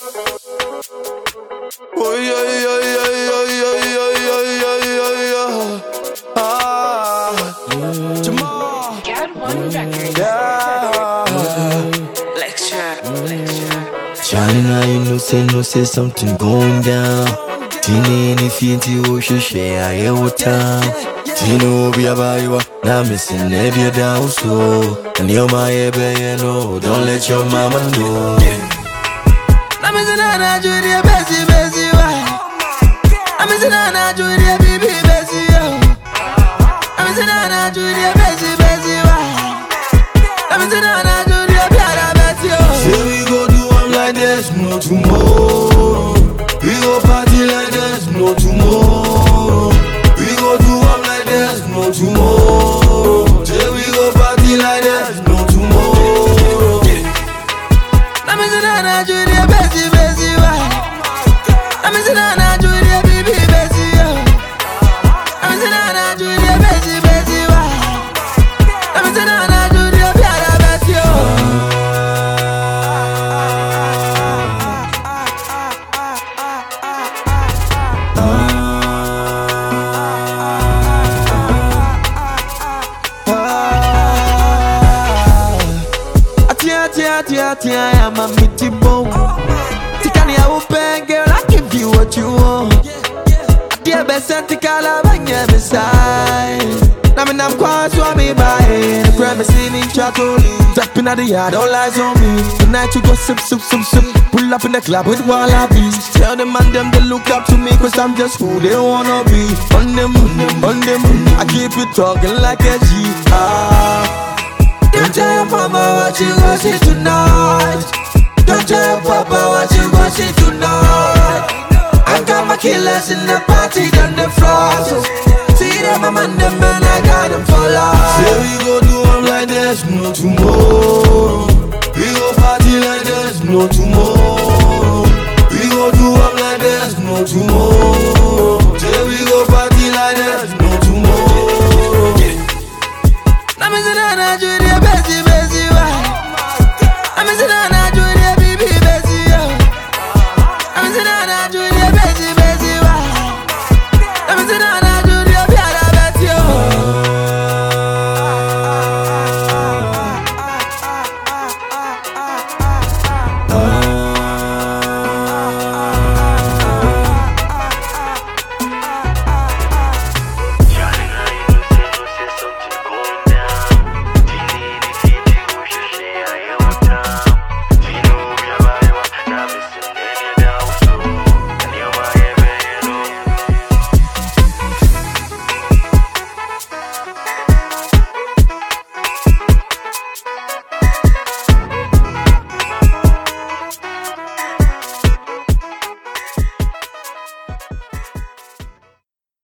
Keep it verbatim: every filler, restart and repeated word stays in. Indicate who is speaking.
Speaker 1: Oh yeah, yeah, yeah, yeah, yeah, yeah, yeah, yeah, yeah. Ah, Jamal.
Speaker 2: Got one record.
Speaker 1: Yeah.
Speaker 2: Lecture, lecture.
Speaker 3: China, you know, say, no, say something going down. Tini, if you ain't you, share, I hear what time. Tino, be a buyer, now missing every down so. And you're my baby, no, don't let your mama know.
Speaker 1: I'm missing out on Judy, Bessie, Bessie, why? I'm missing out on Judy, baby, Bessie, yo. I'm missing out on Judy, Bessie, Bessie, why? I'm missing out on Judy, Piara, Bessie, yo. Say we go do one like this, no tomorrow. We go party like this, no tomorrow. We go do one like this, no tomorrow. Say we go party like this, no tomorrow. I'm missing out on Judy, Bessie, Bessie, why? I'm missing out on Judy, baby, Bessie, yo. I'm missing out on Judy, Bessie, Bessie, why? I'm missing out on Judy, Piara, Bessie, yo. Atia, atia, atia, atia, I'm a meaty bone. Tikani, I will bang, girl, I give you what you want. Dear best, Tikala, bang, yeah, beside. Now, I'm quite swami by the premise in each other. Dropping at the yard, all eyes on me. Tonight, you go sip, sip, sip, sip. Pull up in the club with wallabies. Tell them and them they look up to me, cause I'm just who they wanna be. On them, on them, I keep it talking like a G. Ah. Don't tell your mama what you gon' see tonight. Don't tell your papa what you gon' see tonight. I got my killers in the party on the floor, so see them, I'm on them and I got them for life. Say we go do them like this, no tomorrow. We go party like this, no tomorrow. We go do them like this, no tomorrow.